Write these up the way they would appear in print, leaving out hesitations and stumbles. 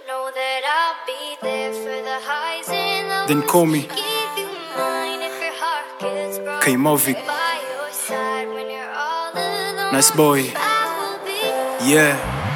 Know that I'll be there for the highs and lows. Then call me Give you mine if your heart gets broke. K-Movic. By your side when you're all alone. Nice boy. I will be. Yeah.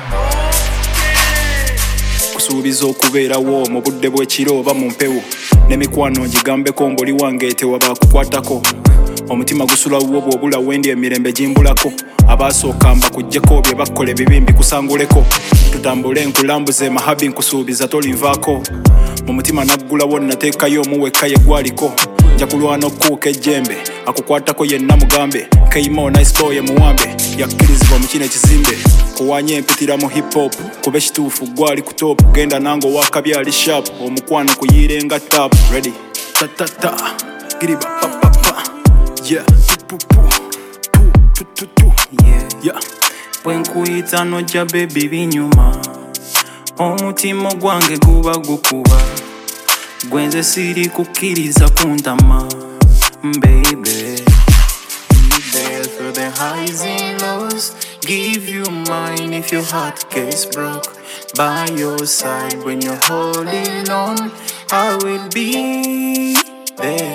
Kusuubiza okubeerawo mu budde bw'ekiro oba mu mpewo n'emikwano ngigambeko mboli wange tewaba kukwatako omutima gusulawo bw'obula wendi emirembe gimbulako abaasooka mbakuggyeko bye bakkole bibi mbikusanguleko tutambule nkulambuze mahabi nkusuubiza tolinvaako mu mutima naggulawo nateekayo omuwekka ye gwaliko nja kulwana okukuuka ejjembe akukwatako yenna mugambe K-Mo nice boy muwambe yakkirizibwa mu kino ekizimbe kuwanya empitira mu hip hop kuba ekituufu gwali ku top genda nango wakabyali sharp omukwano kuyirenga tap ready tatata giriba papapa yeah yeah bwenkuyita nojja baby binyuma omutima gwange guba gukuba gwenze siri kukkiriza kuntama baby there for the highs and lows. Give you mine if your heart gets broke. By your side when you're holding on, I will be there.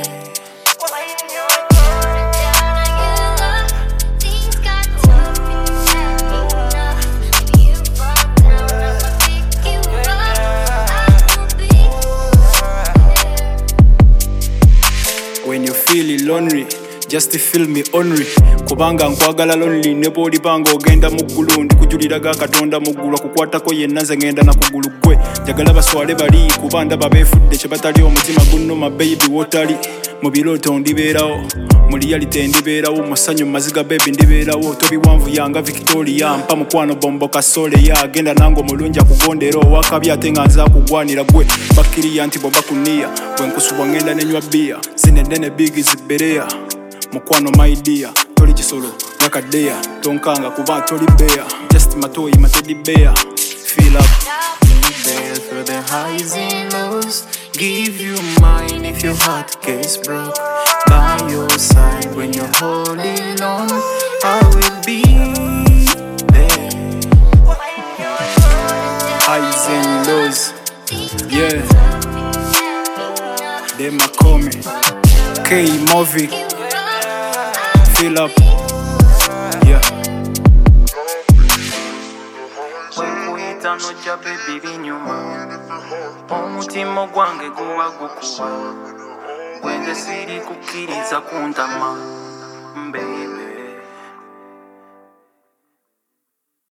When you feel lonely, just feel me only kubanga nkwagala lonely ne boli banga ogenda mu ggulu ndikujuliraga katonda mu ggulu akukwatako yenna nze ngenda na kugulu gwe njagala baswale bali kubanda babeefudde kye batali omutima gunnuma baby wotali mu birooto ndibeerawo mu reality ndibeerawo mu ssanyu mu maziga baby ndibeerawo tobiwanvu yanga Victoria mpa mukwano bombo kasole ya agenda nango mulungi akugondera owakabi ate nga nze akugwanira gwe bakkiriya nti boba kuniya bwe nkusubwa ngenda nenywa bbiya zinedene bigi zibereya mukwano my dear toli kisolo nakaddeya tonkanga kuba toli beya just matoyi matedi beya feel up There for the highs and lows. Give you mine if your heart gets broke. By your side when you're holding on, I will be there. highs and lows yeah them a call me K-Movic feel up yeah Bwenkuyita nojja baby binyuma omutima gwange guba gukuba gwenze siri kukkiriza kuntama baby